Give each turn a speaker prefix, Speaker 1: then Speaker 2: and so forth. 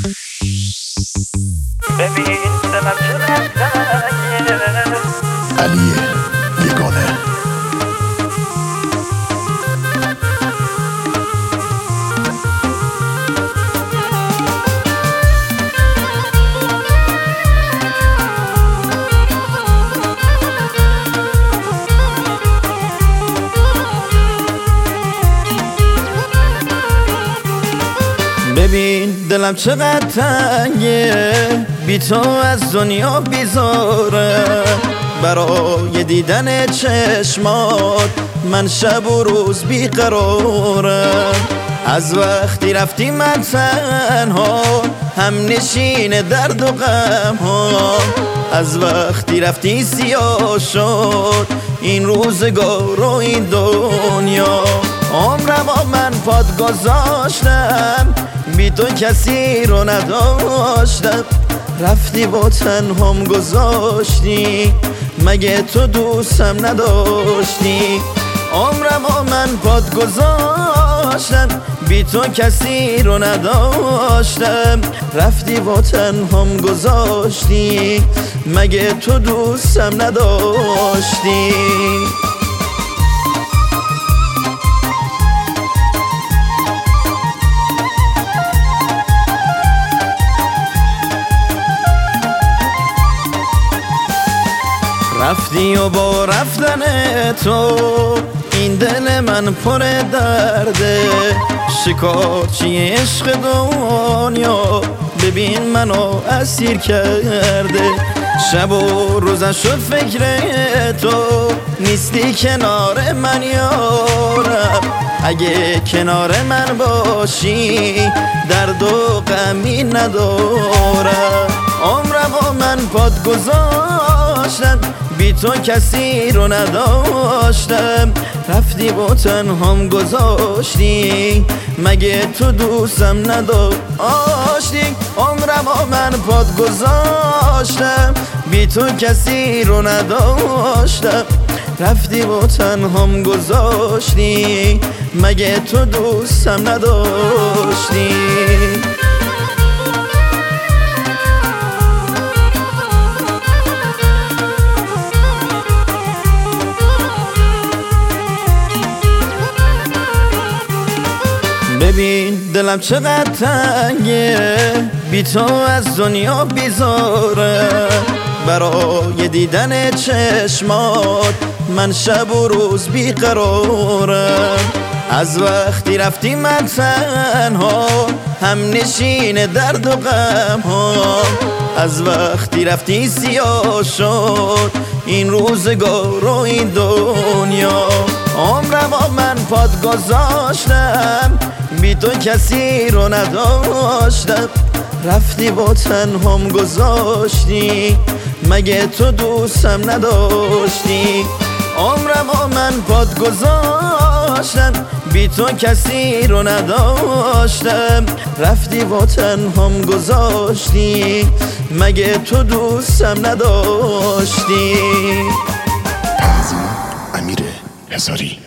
Speaker 1: ببین دلم چقدر تنگه.
Speaker 2: علی یگانه.
Speaker 3: ببین دلم چقدر تنگه، بی تو از دنیا بیزاره. برای دیدن چشمات من شب و روز بیقرارم. از وقتی رفتی من تنها، هم نشین درد و غم ها. از وقتی رفتی سیاه شد این روزگار و این دنیا. عمرم من پات گذاشتم، بی تو کسی رو نداشتم. رفتی با تنهام گذاشتی، مگه تو دوستم نداشتی؟ عمرم من پات گذاشتم، بی تو کسی رو نداشتم. رفتی با تنهام گذاشتی، مگه تو دوستم نداشتی؟ رفتی و با رفتن تو این دل من پر درده. شکارچی عشق دنیا ببین منو اسیر کرده. شب و روزم شد فکر تو، نیستی کنار من یارم. اگه کنار من باشی درد و غمی ندارم. عمرم من پات گذاشتم، بی تو کسی رو نداشتم. رفتی با تنهام گذاشتی، مگه تو دوستم نداشتی؟ عمرم من پات گذاشتم، بی تو کسی رو نداشتم. رفتی با تنهام گذاشتی، مگه تو دوستم نداشتی؟ ببین دلم چقدر تنگه، بی تو از دنیا بیزاره. برای دیدن چشمات من شب و روز بیقرارم. از وقتی رفتی من تنها، هم نشین درد و غم ها. از وقتی رفتی سیاه شد این روزگار و این دنیا. عمرم من پات گذاشتم، بی تو کسی رو نداشتم. رفتی با تنهام گذاشتی، مگه تو دوستم نداشتی؟ عمرم من پات گذاشتم، بی تو کسی رو نداشتم. رفتی با تنهام گذاشتی، مگه تو دوستم نداشتی؟
Speaker 2: تنظیم امیر حصاری.